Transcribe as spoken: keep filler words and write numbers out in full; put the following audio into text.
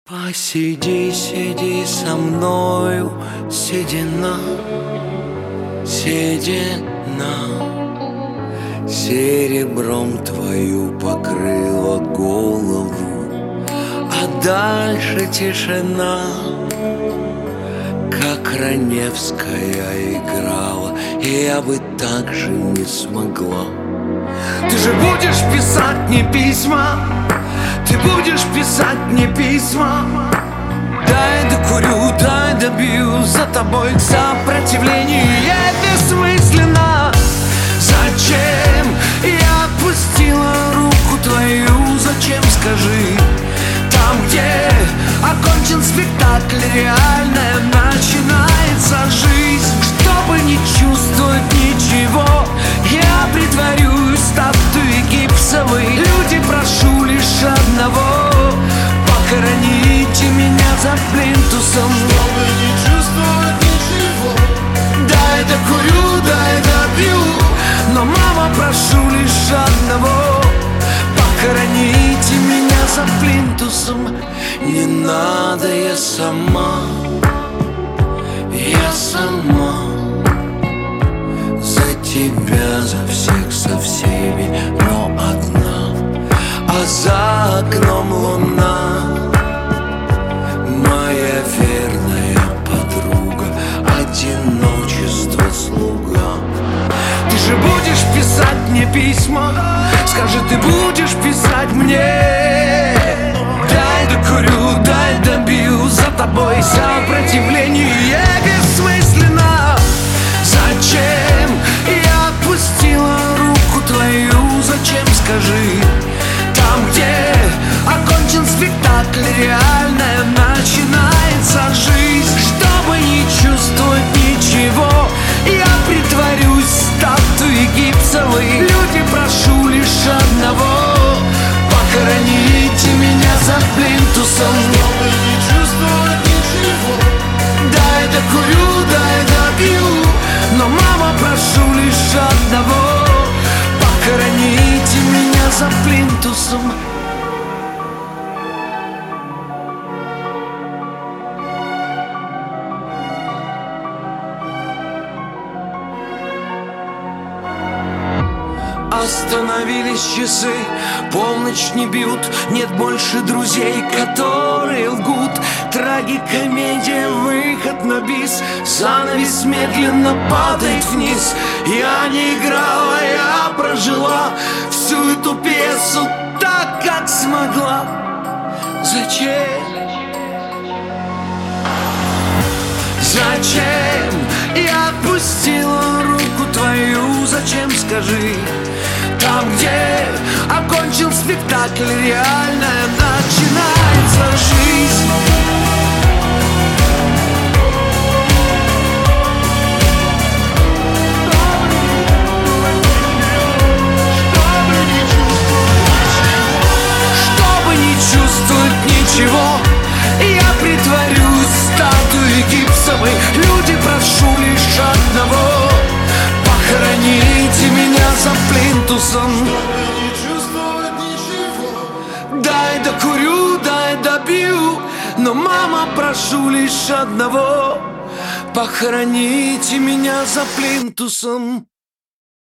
Посиди, сиди со мною, седина, седина. Серебром твою покрыла голову, а дальше тишина. Как Раневская играла, я бы так же не смогла. Ты же будешь писать мне письма, ты будешь писать мне письма. Дай докурю, дай добью, за тобой сопротивление бессмысленно. Зачем я отпустила руку твою, зачем, скажи? Там, где окончен спектакль, реальная начинается жизнь. Чтобы не чувствовать ничего, я притворюсь статуей гипсовой. Люди, прошу лишь одного: похороните меня за плинтусом. Чтобы не чувствовать ничего, дай докурю, дай добью. Но, мама, прошу лишь одного: похороните меня за плинтусом. Не надо, я сама, я сама. За тебя, за всех, со всеми, но одна. А за окном луна, моя верная подруга, одиночество слуга. Ты же будешь писать мне письма, скажи, ты будешь писать мне. Дай докурю, дай добью, за тобой сопротивление бессмысленно. Зачем я отпустила руку твою, зачем, скажи? Там, где окончен спектакль, реальная начинается жизнь. Чтобы не чувствовать ничего, я притворюсь статуей гипсовой. Люди, прошу лишь одного: похороните меня за плинтусом. Чтобы не чувствовать ничего, дай докурю, дай добью. Но, мама, прошу лишь одного: похороните меня за плинтусом. Остановились часы, полночь не бьют, нет больше друзей, которые лгут. Трагикомедия, выход на бис, занавес медленно падает вниз. Я не играла, я прожила всю эту пьесу так, как смогла. Зачем? Зачем я отпустила руку твою, зачем, скажи? Там, где окончен спектакль, реальная начинается жизнь. Чтобы не чувствовать ничего, я притворюсь статуей гипсовой. Люди, прошу лишь одного: похороните меня за плинтусом. Чтобы не чувствовать ничего, дай докурю, дай добью. Но, мама, прошу лишь одного: похороните меня за плинтусом.